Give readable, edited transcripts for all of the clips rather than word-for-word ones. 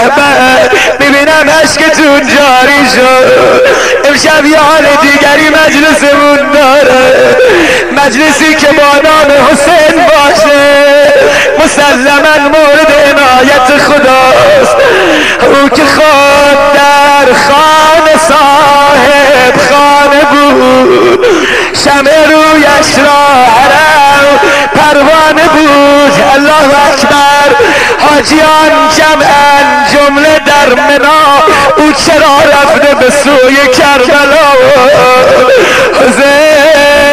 میبینم عشقتون جاری شد. امشب یه حال دیگری مجلسمون داره، مجلسی که با نام حسین باشه مسلما مورد عنایت خداست. او که خود در خانه صاحب خانه بود، شمع رویش را حرم پروانه بود. الله اکبر. حاجیان جمعن جمله در منا، او چرا رفته به سوی کربلا؟ حسین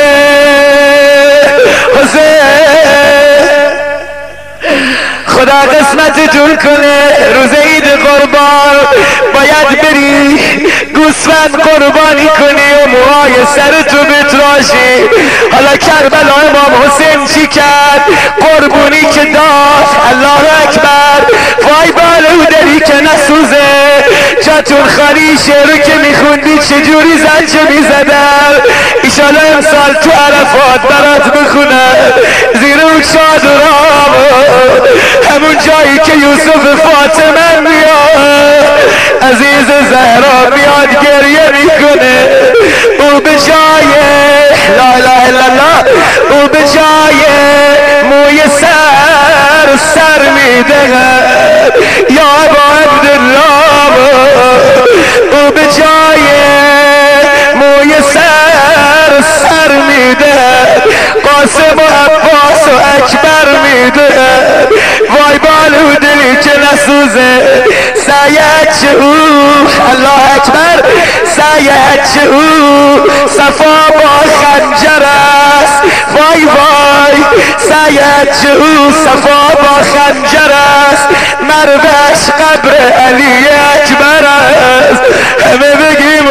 خدا قسمتتون کنه. روز عید قربان باید بری گوسفند قربانی کنی و موهای سرتو بتراشی. حالا کربلا امام حسین چی کرد؟ قربونی که داد. الله اکبر. وای بالودری که نسوزه. جاتون خالی شعرو که میخوندی چجوری زنچه میزدن. ایشالا امسال تو عرفات برات بخونن زیر اون چادرام، همون جایی که یوسف فاطمه میاد عزیز زهرا میاد گریه میکنه. او به جای لا اله الا الله، او به جای موی سر میدهد یا ابا عبدالله. او به جای موی سر میدهد، قاسم و عباس و اکبر میدهد. وای بالودلی که نسوزه. سعیت او الله اکبر. سعیت او صفا با خنجر است. وای وای. سعیت او صفا با خنجر است. مروش قبر علی اکبر است. همه بگیم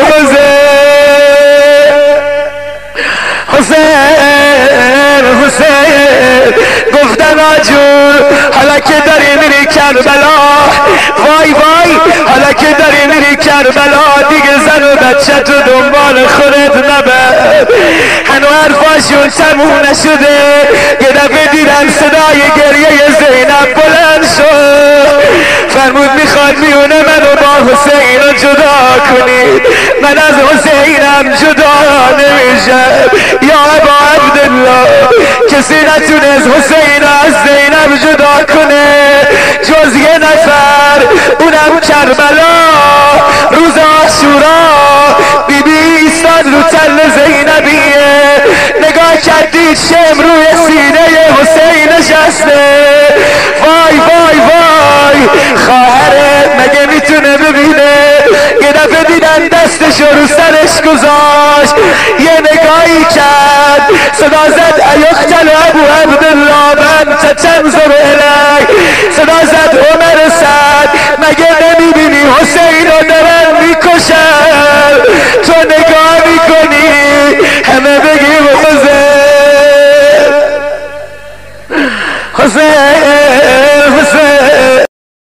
حسین گفتن آجور. حالا که داری میری کربلا، وای وای. حالا که داری میری کربلا دیگه زن و بچه تو دنبال خودت نبر. هنو حرفاشون تموم نشده. یه دفعه دیدن صدای گریه زینب بلند شد. فرمود میخواد میونه منو با حسین رو جدا کنید. من از حسینم جدا نمیشم یا ابا عبدالله. کسی نتونست حسین از زینب جدا کنه جز یه نفر، اونم کربلا. روز عاشورا بیبی ایستاد رو تل زینبیه، نگاه کردید شم روی سینه حسین نشسته. وای وای وای. خواهرت مگه میتونه ببینه؟ یه دفعه دیدن دستش رو سرش گذاشت، یه نگاهی کرد، صدا زد ایقتل ابو عبدالله من تنظر الی. صدا زد عمر سعد مگه نمیبینی حسین رو دارن میکشن؟ تو نگاه میکنی؟ همه بگیم حسین